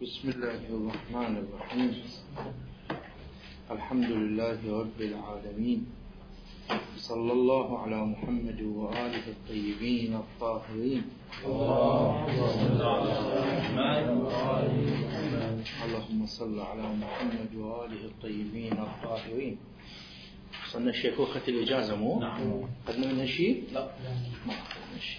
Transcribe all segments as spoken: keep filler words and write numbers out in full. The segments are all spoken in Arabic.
بسم الله الرحمن الرحيم. الحمد لله رب العالمين، صلى الله على محمد وآله الطيبين الطاهرين. اللهم صل على محمد وآله الطيبين الطاهرين. وصلنا شيخوخة الإجازة مو؟ نعم. قدنا منها شيء؟ لا ما قدنا شيء.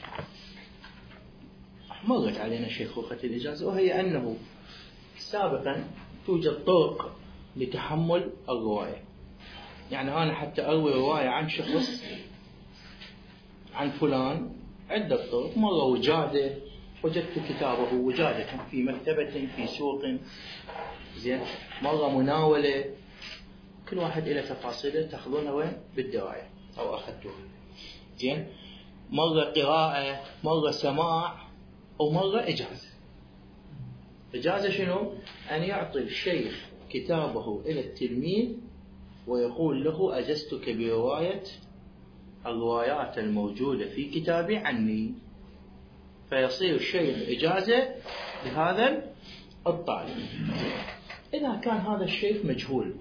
مرت علينا شيخوخة الإجازة، وهي أنه سابقا توجد طرق لتحمل الرواية. يعني أنا حتى أروي رواية عن شخص عن فلان عدة طرق. مرة وجادة، وجدت كتابه وجادة في مكتبة في سوق، زين. مرة مناولة، كل واحد إلى تفاصيله تأخذونها وين؟ بالدراية أو أخذتوها، زين. مرة قراءة، مرة سماع، أو مرة إجازة. إجازة شنو؟ أن يعطي الشيخ كتابه إلى التلميذ ويقول له أجزتك برواية الروايات الموجودة في كتابي عني، فيصير الشيخ إجازة لهذا الطالب. إذا كان هذا الشيخ مجهول،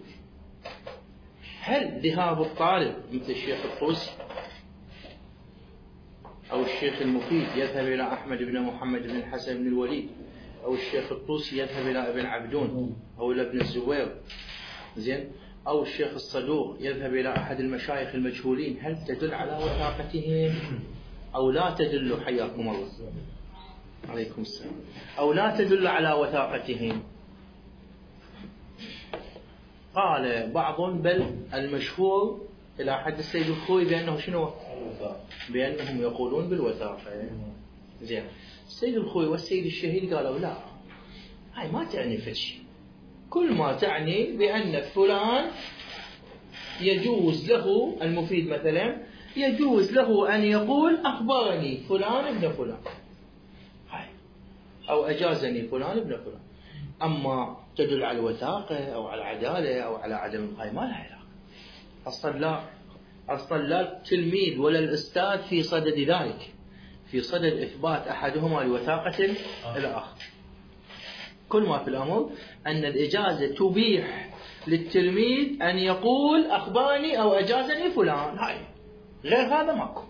هل ذهاب الطالب مثل الشيخ الطوسي أو الشيخ المفيد يذهب إلى أحمد بن محمد بن الحسن بن الوليد، أو الشيخ الطوسي يذهب إلى ابن عبدون أو إلى ابن الزبير، زين، أو الشيخ الصدوق يذهب إلى أحد المشايخ المجهولين، هل تدل على وثاقتهم أو لا تدل؟ حياكم الله. عليكم السلام. أو لا تدل على وثاقتهم. قال بعض بل المشهور إلى حد السيد الخوي بأنه شنو؟ بأنهم يقولون بالوثاقة، زين. السيد الخوي والسيد الشهيد قالوا لا، هاي ما تعني فشي. كل ما تعني بأن فلان يجوز له، المفيد مثلا يجوز له أن يقول أخبرني فلان ابن فلان، هاي، أو أجازني فلان ابن فلان. أما تدل على الوثاقة أو على العدالة أو على عدم، هاي ما لها علاقة. أصلا لا، أصلا لا التلميذ ولا الأستاذ في صدد ذلك، في صدد إثبات أحدهما لوثاقة الآخر. كل ما في الأمر أن الإجازة تبيح للتلميذ أن يقول أخبرني أو أجازني فلان، هاي، غير هذا ماكو.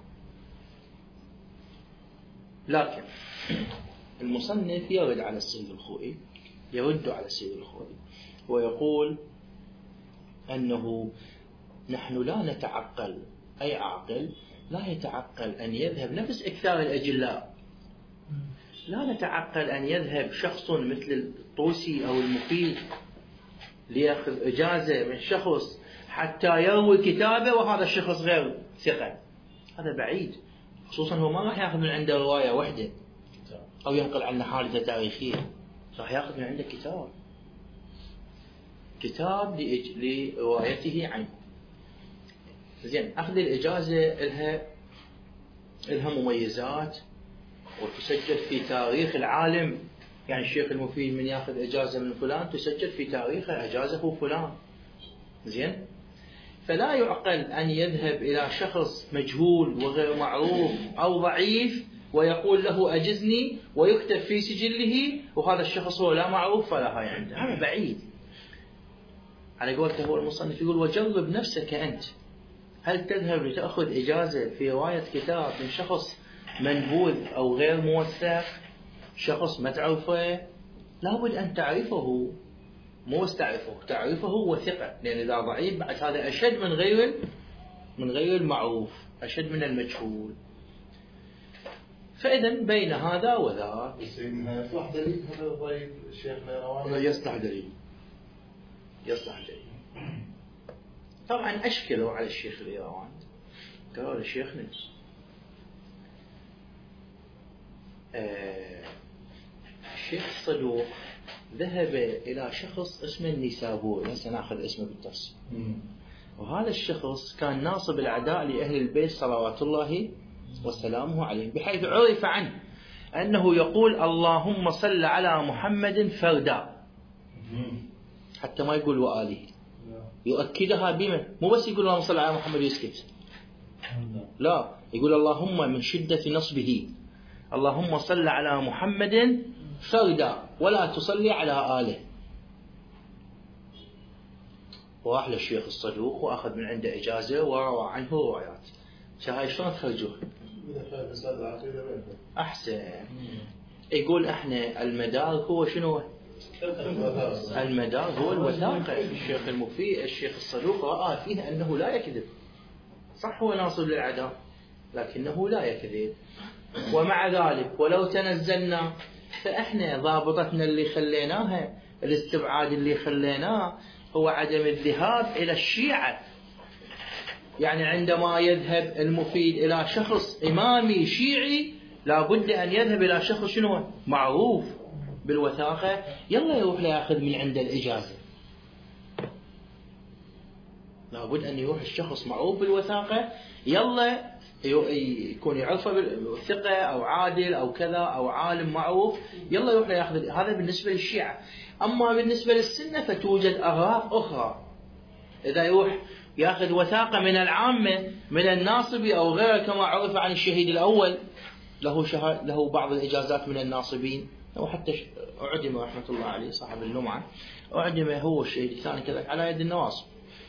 لكن المصنف يرد على السيد الخوئي، يرد على السيد الخوئي ويقول أنه نحن لا نتعقل، أي عاقل لا يتعقل أن يذهب نفس إكثار الأجلاء، لا نتعقل أن يذهب شخص مثل الطوسي أو المفيد ليأخذ إجازة من شخص حتى يروي كتابه وهذا الشخص غير ثقة. هذا بعيد، خصوصا هو ما راح يأخذ من عنده رواية واحدة أو ينقل عنه حادثة تاريخية، راح يأخذ من عنده كتاب كتاب لروايته عنه، زين. أخذ الإجازة لها لها مميزات وتسجل في تاريخ العالم. يعني الشيخ المفيد من يأخذ إجازة من فلان تسجل في تاريخه أجازه فلان، زين. فلا يعقل أن يذهب إلى شخص مجهول وغير معروف أو ضعيف ويقول له أجزني ويكتب في سجله وهذا الشخص هو لا معروف فلا هاي عنده. هذا بعيد. على قولته هو المصنف يقول وجرب نفسك أنت، هل تذهب لتأخذ إجازة في رواية كتاب من شخص منبوذ أو غير موثق، شخص ما تعرفه؟ لابد أن تعرفه، مو تعرفه، تعرفه وثقة، لأن إذا ضعيف بعد هذا أشد من غير من غير المعروف، أشد من المجهول. فإذا بين هذا وذاك يصلح دليل هذا ضعيف شيخنا رواه؟ يصلح دليل، يصلح دليل. طبعا أشكلوا على الشيخ الإيروان، قالوا لشيخنا آه الشيخ الصدوق ذهب إلى شخص اسمه النيسابوري، هسه ناخذ اسمه بالتفصيل، وهذا الشخص كان ناصب العداء لأهل البيت صلوات الله وسلامه عليه، بحيث عرف عنه أنه يقول اللهم صل على محمد فردا، حتى ما يقول وآله، يؤكدها بما، مو بس يقول اللهم صل على محمد ويسكت، لا، يقول اللهم من شدة نصبه اللهم صل على محمد فردا ولا تصلي على آله. وراح للشيخ الصدوق وأخذ من عنده إجازة وروى عنه روايات. هاي شلون تخرجوها؟ أحسن. يقول احنا المدار هو شنو؟ المدار هو الوثاقة. الشيخ المفيد الشيخ الصدوق رأى فيه أنه لا يكذب، صح هو ناصب للعداء لكنه لا يكذب. ومع ذلك ولو تنزلنا فإحنا ضابطتنا اللي خليناها، الاستبعاد اللي خليناه هو عدم الذهاب إلى الشيعة. يعني عندما يذهب المفيد إلى شخص إمامي شيعي لابد أن يذهب إلى شخص شنو؟ معروف بالوثاقة، يلا يروح ليأخذ من عنده الإجازة. لابد أن يروح الشخص معروف بالوثاقة، يلا يكون يعرفه بالثقة أو عادل أو كذا أو عالم معروف، يلا يروح ليأخذ. هذا بالنسبة للشيعة. أما بالنسبة للسنة فتوجد أغراض أخرى. إذا يروح يأخذ وثاقة من العامة من الناصبي أو غيره كما عرف عن الشهيد الأول، له شهاد له بعض الإجازات من الناصبين، أو حتى أعدم رحمة الله عليه صاحب اللمعة، أعدم هو الشهيد الثاني كذلك على يد النواصب.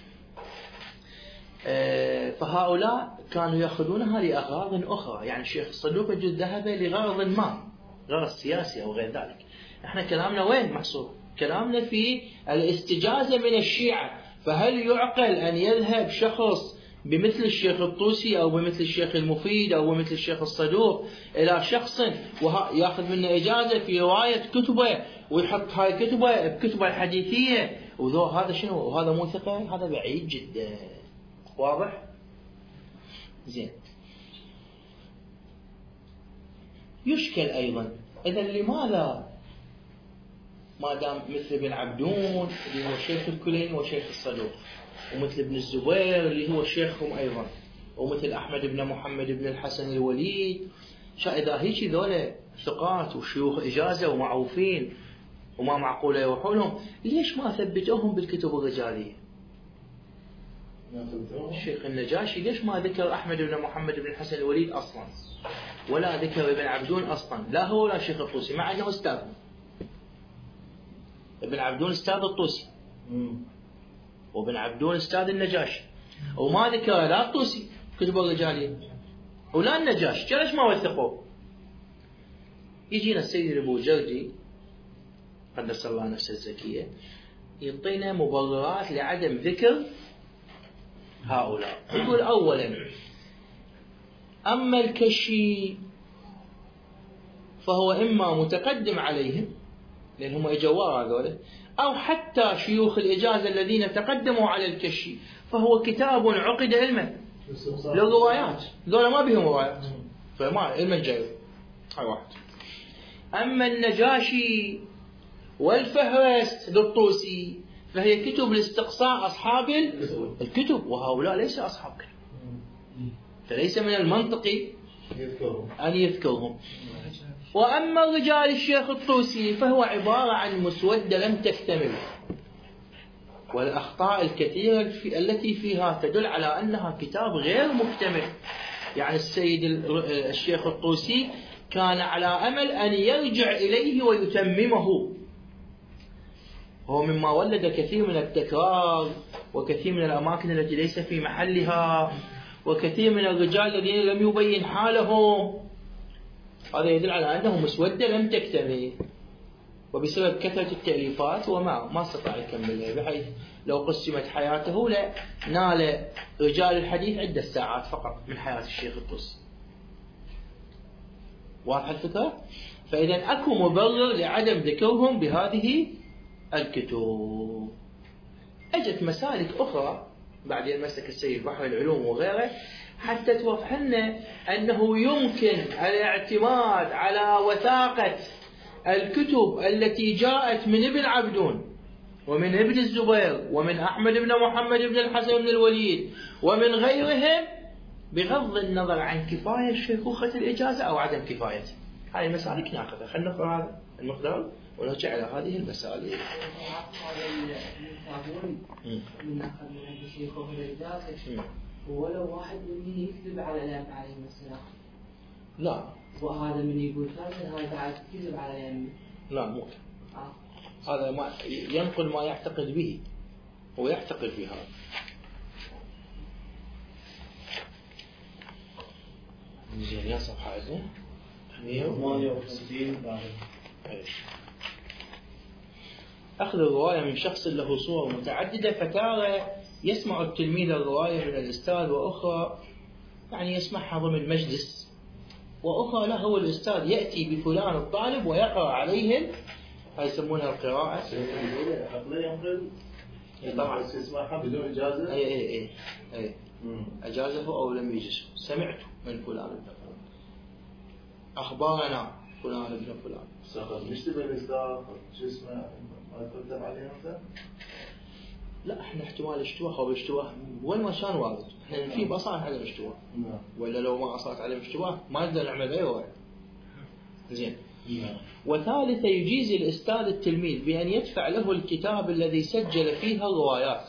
فهؤلاء كانوا يأخذونها لأغراض أخرى. يعني الشيخ الصدوق يجوز ذهب لغرض ما، غرض سياسي أو غير ذلك. احنا كلامنا وين محصور؟ كلامنا في الاستجازة من الشيعة. فهل يعقل أن يذهب شخص بمثل الشيخ الطوسي أو بمثل الشيخ المفيد أو بمثل الشيخ الصدوق إلى شخص ويأخذ منه إجازة في رواية كتبه ويحط هاي كتبه بكتبه الحديثية وذو هذا شنو؟ وهذا مو ثقة؟ هذا بعيد جدا. واضح؟ زين. يشكل أيضا إذا لماذا ما دام مثل ابن عبدون اللي هو شيخ الكلين وشيخ الصدوق، ومثل ابن الزبير اللي هو شيخهم أيضا، ومثل أحمد بن محمد بن الحسن الوليد، إذا هيك ذولا ثقات وشيوخ إجازة ومعروفين وما معقولة يروحوا لهم، ليش ما ثبتوهم بالكتب الرجالية؟ الشيخ النجاشي ليش ما ذكر أحمد بن محمد بن الحسن الوليد أصلا، ولا ذكر ابن عبدون أصلا، لا هو ولا شيخ الطوسي، مع أنه أستاذ. ابن عبدون أستاذ الطوسي وابن عبدون أستاذ النجاشي، وما ذكر لا الطوسي كتب الرجالية ولا النجاشي. ليش ما وثقوه؟ يجينا السيد البوجردي قدس الله نفسه الزكية يعطينا مبررات لعدم ذكر هؤلاء. يقول أولا أما الكشي فهو إما متقدم عليهم لأن هم إجوار هذول، أو حتى شيوخ الإجازة الذين تقدموا على الكشي، فهو كتاب عقد علما للروايات، ذولا ما بهم روايات فما علما جاي. هاي واحد. أما النجاشي والفهرست للطوسي فهي كتب لاستقصاء أصحاب الكتب، وهؤلاء ليس أصحاب كتب، فليس من المنطقي أن يذكرهم. وأما رجال الشيخ الطوسي فهو عبارة عن مسودة لم تكتمل، والأخطاء الكثيرة التي فيها تدل على أنها كتاب غير مكتمل. يعني السيد الشيخ الطوسي كان على أمل أن يرجع إليه ويتممه، هو مما ولد كثير من التكرار وكثير من الأماكن التي ليس في محلها وكثير من الرجال الذين لم يبين حالهم. هذا يدل على أنه مسودة لم تكتمل، وبسبب كثرة التأليفات وما ما استطاع يكملها، بحيث لو قسمت حياته لنال رجال الحديث عدة ساعات فقط من حياة الشيخ الطوسي. واضح الفكرة؟ فإذا أكو مبرر لعدم ذكرهم بهذه الكتب. أجت مسالك أخرى بعدين مسك السيد بحر العلوم وغيره حتى توضح لنا أنه يمكن الاعتماد على وثاقة الكتب التي جاءت من ابن عبدون ومن ابن الزبير ومن أحمد بن محمد بن الحسن بن الوليد ومن غيرهم بغض النظر عن كفاية شيخوخة الإجازة أو عدم كفايته. هذه المسالك ناخذها. خلينا نقرأ هذا المقدار ونرجع إلى هذه المسائل. من أخذ من شيخوخة الإجازة ولو واحد مني يكذب على الأئمة عليهم السلام، لا وهذا من يقول ثالثا هذا بعد كذب على الأئمة. لا مو آه. هذا ما ينقل ما يعتقد به ويعتقد بهذا. زين يا صفحة زين ثمانية وخمسين بعد. أخذ الرواية من شخص له صور متعددة، فتارة يسمع التلميذ الرواية من الأستاذ، وأخرى يعني يسمعها ضمن مجلس، وأخرى له هو الأستاذ يأتي بفلان الطالب ويقرأ عليهم، هاي يسمونها القراءة. عقلية ينقل طبعا بس يسمعها بدون إجازة. أي أي أي أي أجازه أو لم يجزه، سمعته من فلان ابن فلان، أخبارنا فلان ابن فلان. سقط مشتبه الإصدار شو اسمه ما يترتب عليه مثلا؟ لا احنا احتمال اشتباه او اشتباه وين ما كان وارد، احنا في بصائر على اشتباه، ولا لو ما صارت عليه اشتباه ما نقدر نعمل اي رواية. زين. وثالثة يجيز الأستاذ التلميذ بأن يدفع له الكتاب الذي سجل فيها الروايات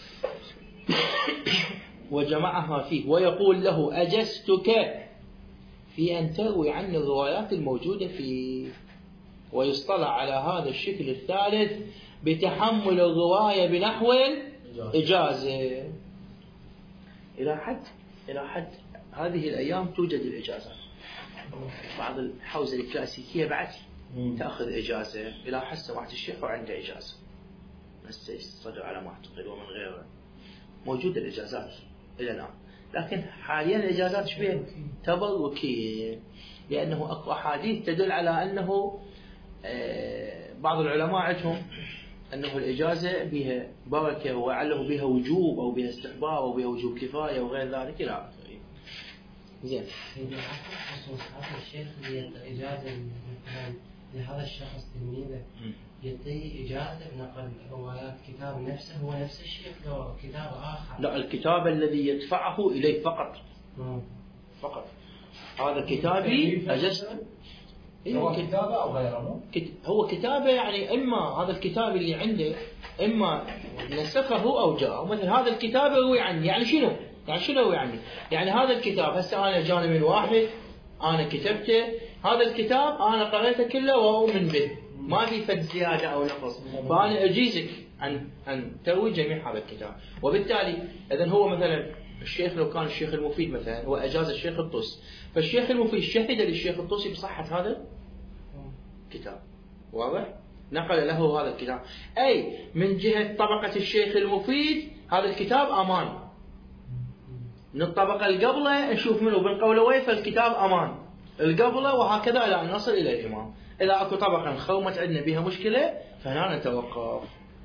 وجمعها فيه، ويقول له أجزتك في أن تروي عن الروايات الموجودة فيه. ويصطلح على هذا الشكل الثالث بتحمل الرواية بنحو إجازة. إلى حد إلى حد هذه الأيام توجد الإجازة، بعض الحوزة الكلاسيكية بعد تأخذ إجازة. إلى حد سماحة الشيخ وعنده إجازة بس الصدر على ما أعتقد ومن غيره موجودة الإجازات إلى الآن، لكن حاليا الإجازات شبيه تبركية، لأنه أكو أحاديث تدل على أنه بعض العلماء عندهم أنه الإجازة بها بركة وعله بها وجوب أو بها استحباب أو بها وجوب كفاية وغير ذلك إلى آخره. زين. خصوص هذا الشيخ اللي إجازة مثلا لهذا الشخص تلميذه يعطيه إجازة بنقل روايات كتاب نفسه، هو نفس الشيخ لو كتاب آخر؟ لا، الكتاب الذي يدفعه إليه فقط. مم. فقط هذا كتابي أجزت. هو كتابه أو غيره؟ هو كتابه يعني إما هذا الكتاب اللي عنده إما نسخه أو جاء، مثل هذا الكتاب يروي عني. يعني شنو؟ يعني شنو يروي عني؟ يعني هذا الكتاب هسه أنا جاني من واحد أنا كتبته، هذا الكتاب أنا قرأته كله وأؤمن به، ما في فد زيادة أو نقص، فأنا أجيزك أن أن تروي جميع هذا الكتاب. وبالتالي إذا هو مثلا الشيخ لو كان الشيخ المفيد مثلا هو أجاز الشيخ الطوسي، فالشيخ المفيد شهد للشيخ الطوسي بصحة هذا الكتاب، واضح؟ نقل له هذا الكتاب، أي من جهة طبقة الشيخ المفيد هذا الكتاب أمان. من الطبقة القبلة نشوف منه بن قولوي فالكتاب أمان القبلة، وهكذا إلى أن نصل إلى الإمام. إذا أكو طبقة انخومت عندنا بها مشكلة فهنا نتوقف.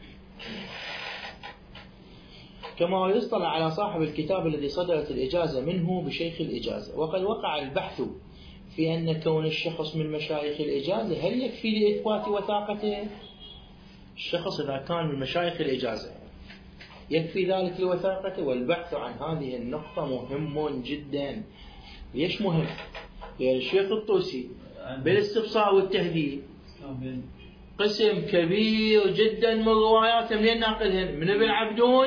كما يصطلح على صاحب الكتاب الذي صدرت الإجازة منه بشيخ الإجازة. وقد وقع البحث في أن كون الشخص من مشايخ الإجازة هل يكفي لإثبات وثاقته؟ الشخص إذا كان من مشايخ الإجازة يكفي ذلك لوثاقته؟ والبحث عن هذه النقطة مهم جدا. ليش مهم؟ لأن الشيخ الطوسي بالاستبصار والتهذيب قسم كبير جدا من رواياته منين ناقلهن؟ من ابن عبدون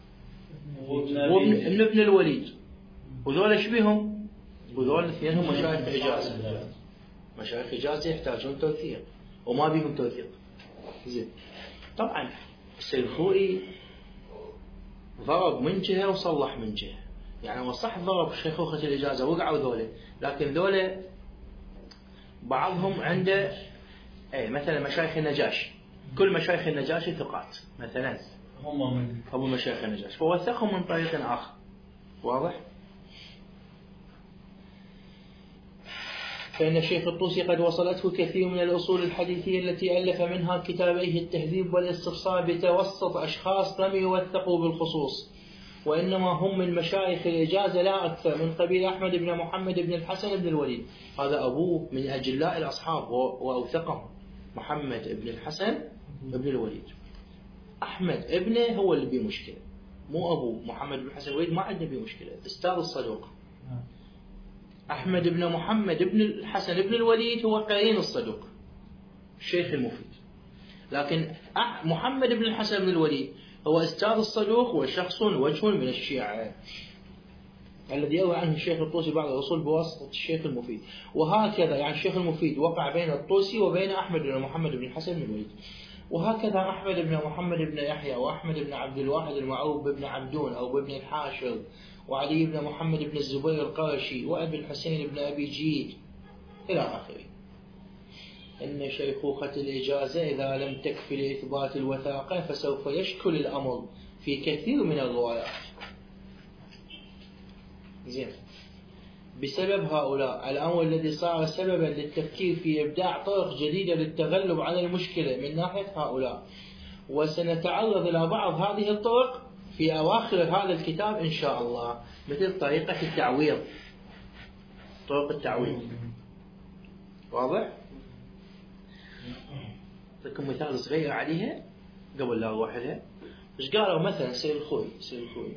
وابن ابن الوليد، وذول ايش بيهم؟ وذول الاثنين هم مشايخ إجازة. مشايخ إجازة يحتاجون توثيق وما بيهم توثيق. زين. طبعا السيد الخوئي ضرب من جهة وصلح من جهة، يعني هو صح ضرب شيخوخة الإجازة وقعوا ذولا، لكن ذولا بعضهم عنده اي مثلا مشايخ النجاشي، كل مشايخ النجاشي ثقات مثلا هم من أبو مشايخ النجاشي، فوثقهم من طريق آخر. واضح؟ فإن الشيخ الطوسي قد وصلته كثير من الأصول الحديثية التي ألف منها كتابيه التهذيب والاستفصال بتوسط أشخاص لم يوثقوا بالخصوص، وإنما هم من مشايخ الإجازة لا أكثر، من قبيل أحمد بن محمد بن الحسن بن الوليد، هذا أبوه من أجلاء الأصحاب وأوثقهم، محمد بن الحسن بن الوليد. أحمد ابنه هو اللي بيه مشكلة، مو أبوه. محمد بن الحسن الوليد ما عنده بيه مشكلة، أستاذ الصدوق. أحمد بن محمد بن الحسن بن الوليد هو قرين الصدوق الشيخ المفيد، لكن محمد بن الحسن بن الوليد هو أستاذ الصدوق وشخص وجه من الشيعة. الذي يروي عنه الشيخ الطوسي بعض الأصول بواسطة الشيخ المفيد. وهكذا يعني الشيخ المفيد وقع بين الطوسي وبين أحمد بن محمد بن الحسن بن الوليد. وهكذا أحمد بن محمد بن يحيى وأحمد بن عبد الواحد المعروف بابن عبدون أو بابن الحاشر، وعلي بن محمد بن الزبير القرشي، وأبي الحسين بن أبي جيد إلى آخره. إن شيخوخة الإجازة إذا لم تكفي لإثبات الوثاقة فسوف يشكل الأمر في كثير من الروايات. زين. بسبب هؤلاء الأمر الذي صار سببا للتفكير في إبداع طرق جديدة للتغلب على المشكلة من ناحية هؤلاء، وسنتعرض إلى بعض هذه الطرق في أواخر هذا الكتاب إن شاء الله، مثل طريقة التعويض، طرق التعويض. واضح؟ أعطيكم مثال صغير عليها قبل لا أروح لها. إيش قالوا مثلا سيد الخوي سيد الخوي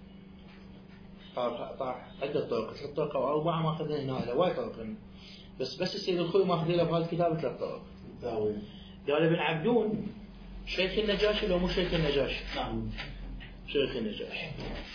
طرح طرح عدة طرق، ثلاث طرق أو أربعة ما أخذنا هنا على وايد طرق، بس بس السيد الخوي ما أخذ له بهذا الكتاب ثلاث طرق. قال ابن عبدون شيخ النجاشي لو مو شيخ النجاشي؟ نعم شيخ النجاشي.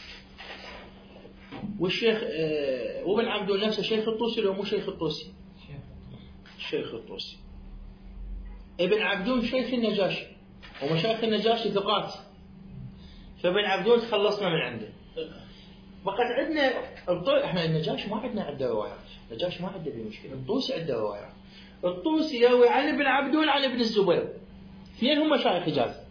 والشيخ آه وابن عبدون نفسه شيخ الطوسي لو مو شيخ الطوسي؟ شيخ الطوسي. ابن عبدون شيخ النجاشي، ومشايخ النجاشي ثقات، فابن عبدون تخلصنا من عنده. بقت عندنا الطوسي، احنا النجاشي ما عندنا عنده روايات، النجاشي ما عنده به مشكله، الطوسي عنده روايات. الطوسي يروي عن ابن عبدون عن ابن الزبير، اثنين هم مشايخ حجاز.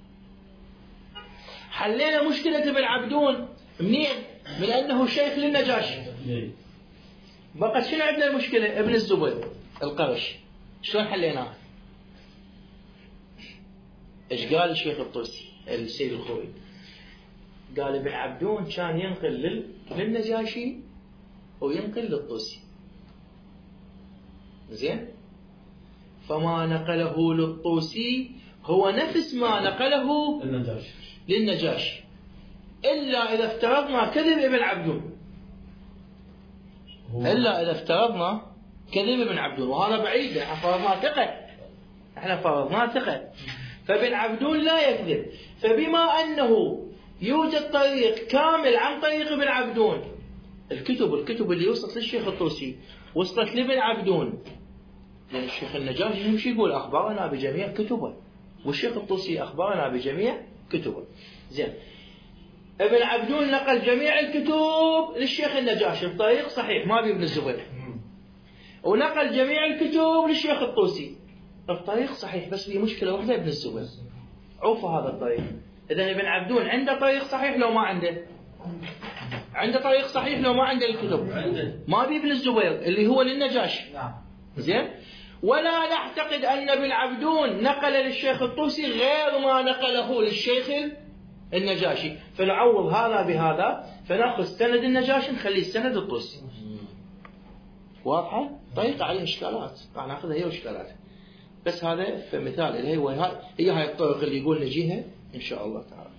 حلينا مشكله ابن عبدون منين؟ من انه شيخ للنجاشي. بقت شنو عندنا المشكله؟ ابن الزبير القرشي، شلون حليناها؟ ايش قال الشيخ الطوسي السيد الخوي؟ قال ابن عبدون كان ينقل لل... للنجاشي وينقل للطوسي. زين؟ فما نقله للطوسي هو نفس ما نقله للنجاشي للنجاشي، إلا إذا افترضنا كذب ابن عبدون، إلا إذا افترضنا كذب ابن عبدون، وهذا بعيد، احنا فرضنا ثقة، احنا فرضنا ثقة، فابن عبدون لا يكذب. فبما أنه يوجد طريق كامل عن طريق ابن عبدون، الكتب الكتب اللي وصلت للشيخ الطوسي وصلت لابن عبدون، لأن الشيخ النجاشي يمشي يقول أخبرنا بجميع كتبه، والشيخ الطوسي أخبرنا بجميع كتبه. زين، ابن عبدون نقل جميع الكتب للشيخ النجاشي بطريق صحيح ما بي ابن الزبير، ونقل جميع الكتب للشيخ الطوسي بطريق صحيح، بس في مشكلة واحدة ابن الزبير عوفوا هذا الطريق. إذا ابن عبدون عنده طريق صحيح لو ما عنده؟ عنده طريق صحيح لو ما عنده الكتب؟ ما بي ابن الزبير اللي هو للنجاشي. زين، ولا نعتقد أن ابن عبدون نقل للشيخ الطوسي غير ما نقله للشيخ النجاشي، فنعوض هذا بهذا، فنأخذ سند النجاشي نخليه سند الطوسي. واضحة؟ طريقة عليها إشكالات، راح ناخذها هي وإشكالاتها، بس هذا فمثال هي هي هاي الطرق اللي يقول نجيها إن شاء الله تعالى.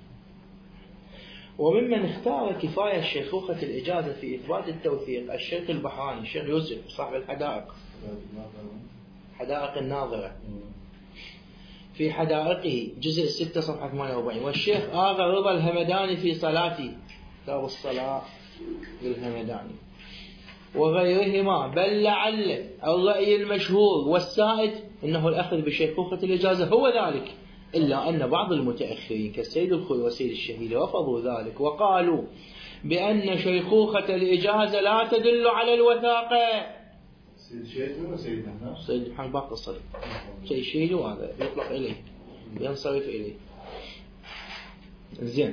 وممن اختار كفاية شيخوخة الإجازة في إثبات التوثيق الشيخ البحراني، الشيخ يوسف صاحب الحدائق، حدائق الناظرة، في حدائقه جزء ستة صفحة ثمانية وأربعين، والشيخ آغا رضا الهمداني في صلاتي، كتاب الصلاة للهمداني، وغيرهما، بل لعل الرأي المشهور والسائد أنه الأخذ بشيخوخة الإجازة هو ذلك، إلا أن بعض المتأخرين كالسيد الخوي والسيد الشهيدي رفضوا ذلك وقالوا بأن شيخوخة الإجازة لا تدل على الوثاقة. سيد الشهيدي ولا سيد محمد؟ سيد محمد باقر الصديق، سيد الشهيدي وهذا يطلق إليه ينصرف إليه. زين،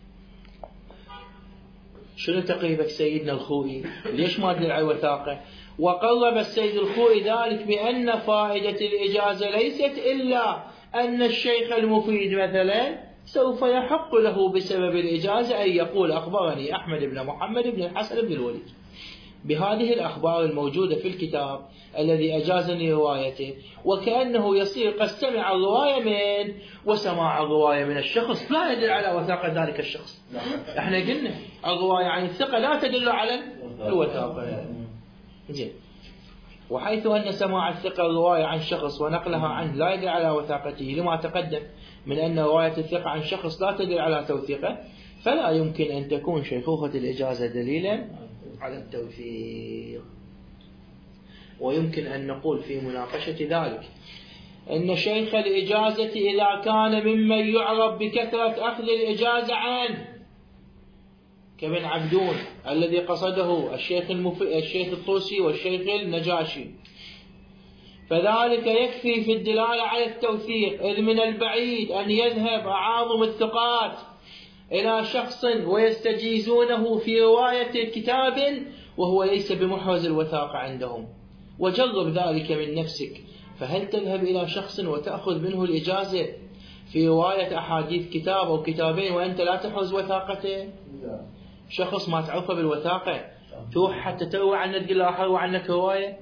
شنو تقريبك سيدنا الخوي؟ ليش ما تدل على الوثاقة؟ وقرب السيد الخوي ذلك بأن فائدة الإجازة ليست إلا أن الشيخ المفيد مثلا سوف يحق له بسبب الإجازة أن يقول أخبرني أحمد بن محمد بن الحسن بن الوليد بهذه الأخبار الموجودة في الكتاب الذي أجازني روايته، وكأنه يصير قد سمع الرواية من وسماع الرواية من الشخص لا يدل على وثاقة ذلك الشخص. احنا قلنا الرواية عن الثقة لا تدل على الوثاقة. زين، وحيث أن سماع الثقة الرواية عن شخص ونقلها عنه لا يدل على وثاقته لما تقدم من أن رواية الثقة عن شخص لا تدل على توثيقه، فلا يمكن أن تكون شيخوخة الإجازة دليلا على التوثيق. ويمكن أن نقول في مناقشة ذلك أن شيخ الإجازة إذا كان ممن يعرف بكثرة أخذ الإجازة عنه كابن عبدون الذي قصده الشيخ, المف... الشيخ الطوسي والشيخ النجاشي، فذلك يكفي في الدلالة على التوثيق، إذ من البعيد أن يذهب أعاظم الثقات إلى شخص ويستجيزونه في رواية كتاب وهو ليس بمحرز الوثاقة عندهم. وجرب ذلك من نفسك، فهل تذهب إلى شخص وتأخذ منه الإجازة في رواية أحاديث كتاب أو كتابين وأنت لا تحرز وثاقته؟ شخص ما تعرفه بالوثاقة تروح حتى تروى عنه تقول له أحروى عنك رواية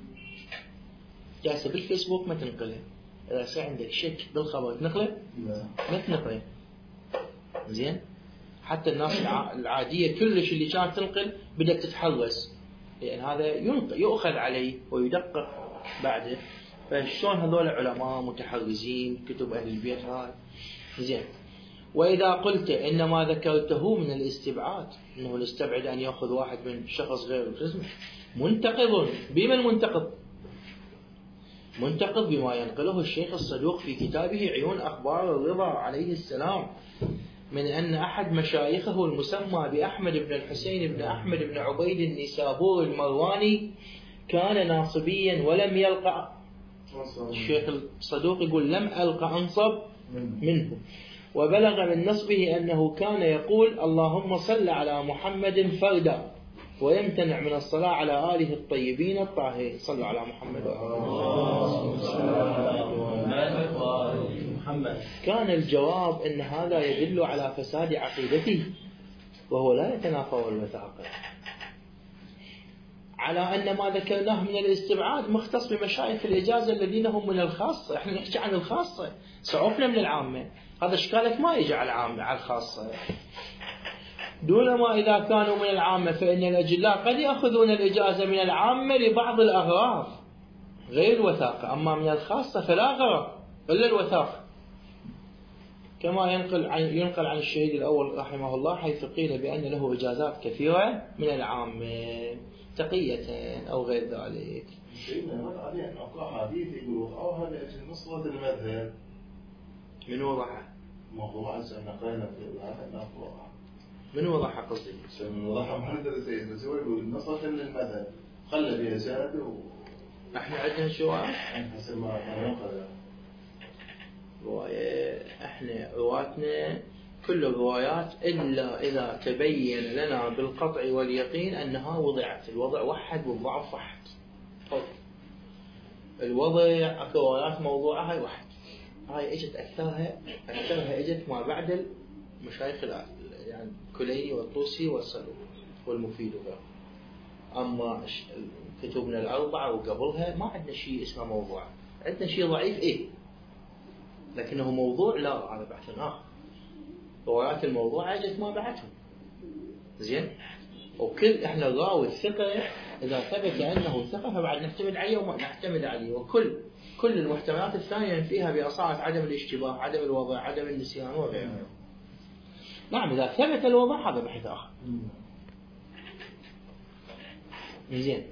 جالسة بالفيسبوك ما تنقله. إذا صار عندك شك بالخبر تنقله؟ ما تنقله. زين؟ حتى الناس العادية كلش اللي كانت تنقل بدأت تتحرس، لأن يعني هذا يؤخذ عليه ويدقق بعده. فشلون هذول علماء متحرزين كتب أهل البيت هاي. زين. وإذا قلت إن ما ذكرته من الاستبعاد أنه نستبعد أن يأخذ واحد من شخص غير الجسم، منتقض. بما المنتقض؟ منتقض بما ينقله الشيخ الصدوق في كتابه عيون أخبار الرضا عليه السلام من أن أحد مشايخه المسمى بأحمد بن الحسين بن أحمد بن عبيد النسابور المرواني كان ناصبيا ولم يلقى. الشيخ الصدوق يقول لم ألقى أنصب منه، وبلغ من نصبه أنه كان يقول اللهم صل على محمد فردا ويمتنع من الصلاة على آله الطيبين الطاهرين. صلوا على محمد محمد. كان الجواب أن هذا يدل على فساد عقيدته وهو لا يتنافى الوثاقة، على أن ما ذكرناه من الاستبعاد مختص بمشايخ الإجازة الذين هم من الخاصة. احنا نحكي عن الخاصة، صعوفنا من العامة. هذا اشكالك ما يجي على العامة، على الخاصة. دون ما إذا كانوا من العامة فإن الأجلاء قد يأخذون الإجازة من العامة لبعض الأغراض غير الوثاقة، أما من الخاصة فلا غرض إلا الوثاقة، كما ينقل عن ينقل عن الشهيد الأول رحمه الله حيث قيل بأن له إجازات كثيرة من العامة تقية أو غير ذلك. سيدنا عليه أن أقع حديث يقول وضعوها لأجل نصرة المذهب. من وضعها؟ موضوع سنقلنا في الآخر نقرأ. من وضعها قصدي؟ وضعها محمد السيد سوى يقول نصرة للمذهب خلى بها سنته. احنا عندنا شواهد حسب ما ينقل رواية. احنا رواتنا كل الروايات إلا إذا تبين لنا بالقطع واليقين أنها وضعت. الوضع وحد والضعف وحد. الوضع أكو روايات موضوعها واحد، هاي اجت أكثرها أكثرها اجت ما بعد المشايخ يعني الكليني والطوسي والصدوق والمفيد وغيره. أما كتبنا الأربعة وقبلها ما عندنا شيء اسمه موضوع. عندنا شيء ضعيف إيه، لكنه موضوع لا، هذا بحث آخر. روايات الموضوع اجت ما بعدهم. زين. وكل احنا الراوي الثقة إذا ثبت أنه ثقة فبعد نعتمد عليه وما نعتمد عليه، وكل كل المحتملات الثانية فيها بأصالة عدم الاشتباه، عدم الوضع، عدم النسيان وغيره. نعم إذا ثبت الوضع هذا بحث آخر. زين.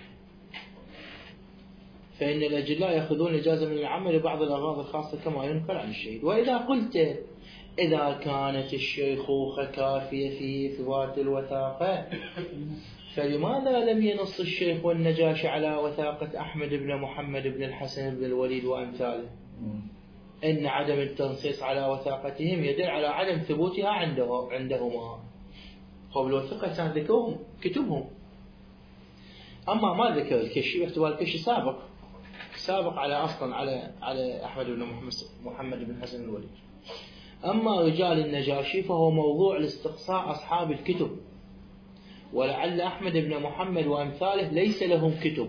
فإن الأجلاء يأخذون إجازة من العامة لبعض الأغراض الخاصة كما ينقل عن الشهيد. وإذا قلت إذا كانت الشيخوخة كافية في إثبات الوثاقة فلماذا لم ينص الشيخ والنجاشي على وثاقة أحمد بن محمد بن الحسن بن الوليد وأمثاله؟ إن عدم التنصيص على وثاقتهم يدل على عدم ثبوتها عنده عندهما. قبل الوثاقة كان ذكرهم كتبهم، أما ما ذكر الكشي باعتبار الكشي سابق سابق على أصلا على على أحمد بن محمد بن الحسن الوليد. أما رجال النجاشي فهو موضوع لاستقصاء أصحاب الكتب، ولعل أحمد بن محمد وأمثاله ليس لهم كتب.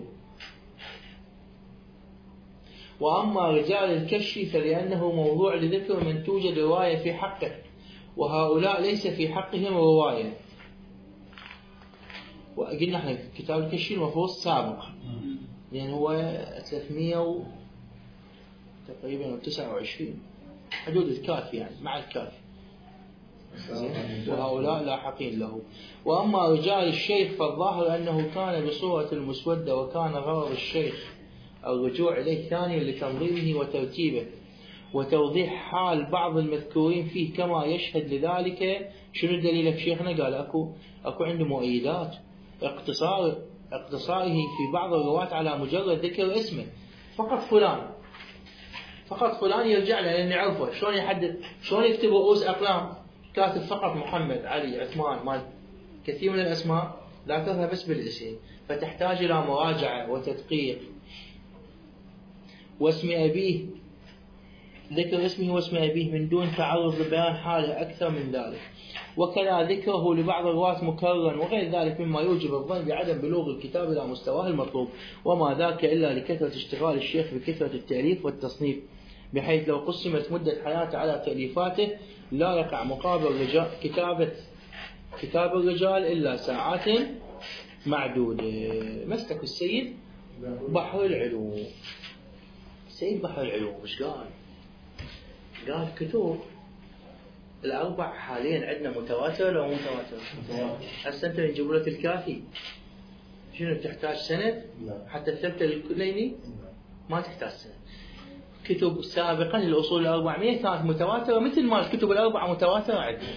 وأما رجال الكشي فلأنه موضوع لذكر من توجد رواية في حقه، وهؤلاء ليس في حقهم رواية. وقلنا احنا كتاب الكشي المفروض سابق، لأن هو ثلاثمئة تقريبا تسعة وعشرين حدود الكافي يعني مع الكافي. وهؤلاء لاحقين له. وأما رجال الشيخ فالظاهر أنه كان بصورة المسودة، وكان غرض الشيخ الرجوع إليه ثانيا لتنظيمه وترتيبه وتوضيح حال بعض المذكورين فيه كما يشهد لذلك. شنو دليلك شيخنا؟ قال أكو أكو عنده مؤيدات، اقتصار اقتصاره في بعض الرواة على مجرد ذكر اسمه فقط فلان فقط فلان، يرجع له لأن يعرفه. شلون يحدد؟ شلون يكتب رؤوس أقلام؟ كاتب فقط محمد، علي، عثمان، مال كثير من الأسماء ذاكرها بس بالاسم، فتحتاج إلى مراجعة وتدقيق. واسم أبيه، ذكر اسمه واسم أبيه من دون تعرض لبيان حاله أكثر من ذلك، وكذا ذكره لبعض الرواة مكررا وغير ذلك مما يوجب الظن بعدم بلوغ الكتاب إلى مستواه المطلوب، وما ذاك إلا لكثرة اشتغال الشيخ بكثرة التأليف والتصنيف، بحيث لو قسمت مدة حياته على تأليفاته لا يقع مقابل رجال كتابة كتاب الرجال إلا ساعات معدودة. مسلك السيد بحر العلوم. السيد بحر العلوم مش قال؟ قال كتب الأربع حاليا عندنا متواتر ولا متواتر؟ هسه أنت نجيب لك الكافي شنو تحتاج سند؟ حتى الثبت الكليني ما تحتاج سند. كتب سابقا الأصول الأربعمية كانت متواترة مثل ما الكتب الأربعة متواترة عندنا.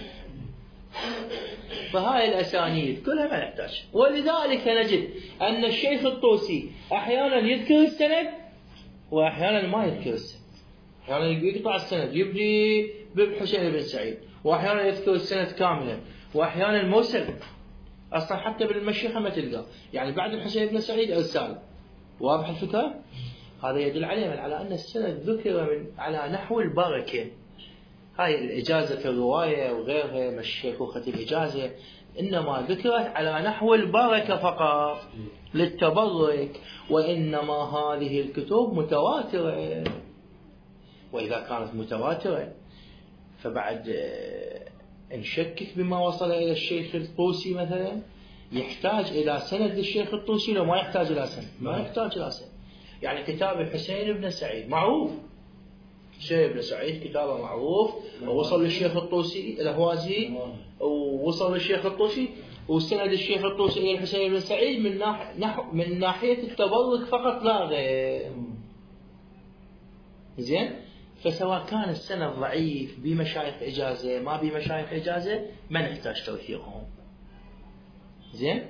فهاي الأسانيد كلها ما نحتاج. ولذلك نجد أن الشيخ الطوسي أحيانا يذكر السند وأحيانا ما يذكر السند. أحيانا يقطع السند يبدي بحسين بن سعيد، وأحيانا يذكر السند كاملا، وأحيانا المرسل أصلا حتى بالمشيخة ما تلقى، يعني بعد الحسين بن سعيد إرسال. واضح الفكرة؟ هذا يدل عليه على أن السند ذكر من على نحو البركة. هاي الإجازة الرواية وغيرها مش شيخوخة الإجازة، إنما ذكرت على نحو البركة فقط للتبرك، وإنما هذه الكتب متواترة. وإذا كانت متواترة فبعد نشكك بما وصل إلى الشيخ الطوسي مثلا، يحتاج إلى سند للشيخ الطوسي لو ما يحتاج إلى سند؟ ما يحتاج إلى سند. يعني كتاب الحسين بن سعيد معروف، حسين بن سعيد كتابه معروف، ووصل للشيخ الطوسي الأهوازي ووصل للشيخ الطوسي، وسند الشيخ الطوسي إلى الحسين بن سعيد من ناحية من ناحية التبرك فقط لا غير. زين؟ فسواء كان السند ضعيف بمشايخ إجازة ما بمشايخ إجازة ما نحتاج توثيقهم. زين؟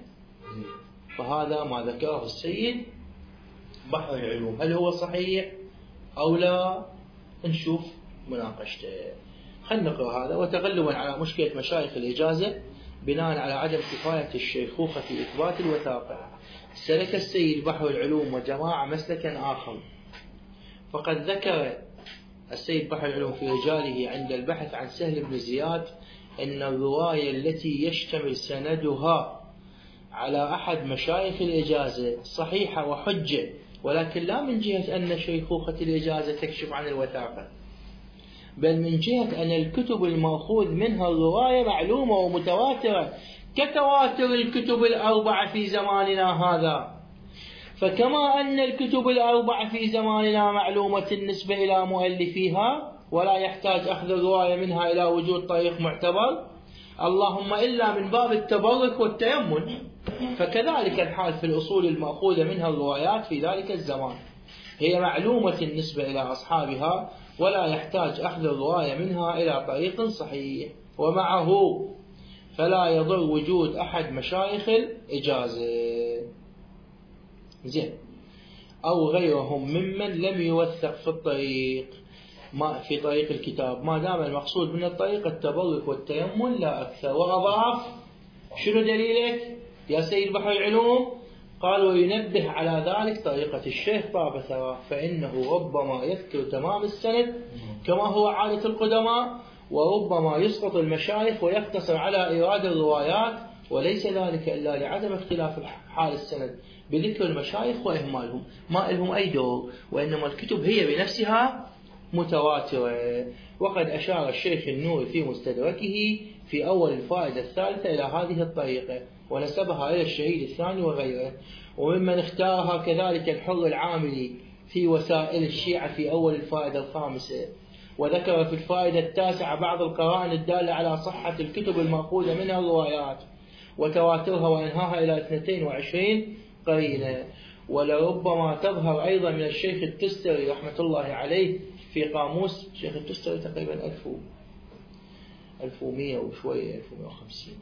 فهذا ما ذكره السيد بحر العلوم. هل هو صحيح أو لا؟ نشوف مناقشته. خلنا نقرأ هذا. وتغلبا على مشكلة مشايخ الإجازة بناء على عدم كفاية الشيخوخة في إثبات الوثاقة، سلك السيد بحر العلوم وجماعة مسلكا آخر. فقد ذكر السيد بحر العلوم في رجاله عند البحث عن سهل بن زياد أن الرواية التي يشتمل سندها على أحد مشايخ الإجازة صحيحة وحجة، ولكن لا من جهة أن شيخوخة الإجازة تكشف عن الوثاقة، بل من جهة أن الكتب المأخوذ منها الرواية معلومة ومتواترة كتواتر الكتب الأربعة في زماننا هذا. فكما أن الكتب الأربعة في زماننا معلومة النسبة إلى مؤلفيها ولا يحتاج أخذ الرواية منها إلى وجود طريق معتبر اللهم إلا من باب التبرك والتيمن، فكذلك الحال في الأصول المأخوذة منها الروايات في ذلك الزمان، هي معلومة النسبة إلى أصحابها ولا يحتاج أخذ الرواية منها إلى طريق صحيح. ومعه فلا يضر وجود أحد مشايخ الإجازة زين أو غيرهم ممن لم يوثق في الطريق ما في طريق الكتاب، ما دام المقصود من الطريق التبرك والتيمن لا أكثر. وأضاف شنو دليلك يا سيد بحر العلوم؟ قال وينبه على ذلك طريقة الشيخ طاب ثراه، فإنه ربما يذكر تمام السند كما هو عادة القدماء، وربما يسقط المشايخ ويقتصر على إيراد الروايات، وليس ذلك إلا لعدم اختلاف حال السند بذكر المشايخ وإهمالهم، ما لهم أي دور، وإنما الكتب هي بنفسها متواترة. وقد أشار الشيخ النوري في مستدركه في أول الفائدة الثالثة إلى هذه الطريقة ونسبها إلى الشهيد الثاني وغيره، وممن اختارها كذلك الحر العاملي في وسائل الشيعة في أول الفائدة الخامسة، وذكر في الفائدة التاسعة بعض القرائن الدالة على صحة الكتب المأخوذة منها الروايات وتواترها وإنهاها إلى اثنتين وعشرين قرينة. ولربما تظهر أيضا من الشيخ التستري رحمة الله عليه في قاموس الشيخ التستري تقريبا ألف ومئة وشوية ألف ومئة وخمسين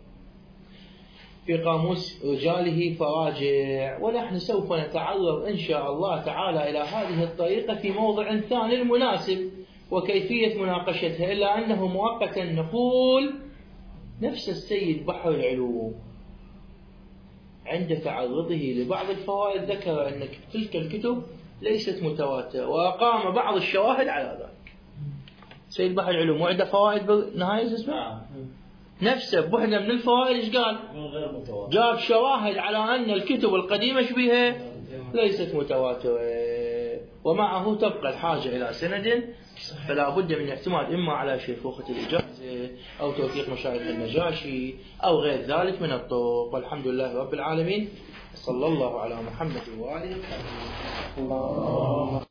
في قاموس رجاله فراجع. ونحن سوف نتعرض إن شاء الله تعالى إلى هذه الطريقة في موضع ثاني مناسب وكيفية مناقشتها، إلا أنه مؤقتا نقول نفس السيد بحر العلوم عند تعرضه لبعض الفوائد ذكر أن تلك الكتب ليست متواترة وأقام بعض الشواهد على ذلك. سيد بحر العلوم وعنده فوائد بالنهاية اسمه نفسه بوحدة من الفوائد ايش قال؟ جاب شواهد على أن الكتب القديمة شبيهة ليست متواترة، ومعه تبقى الحاجة إلى سند، فلا بد من اعتماد إما على شيخوخة الإجازة أو توثيق مشايخ النجاشي أو غير ذلك من الطرق. والحمد لله رب العالمين، صلى الله على محمد وآله وصحبه.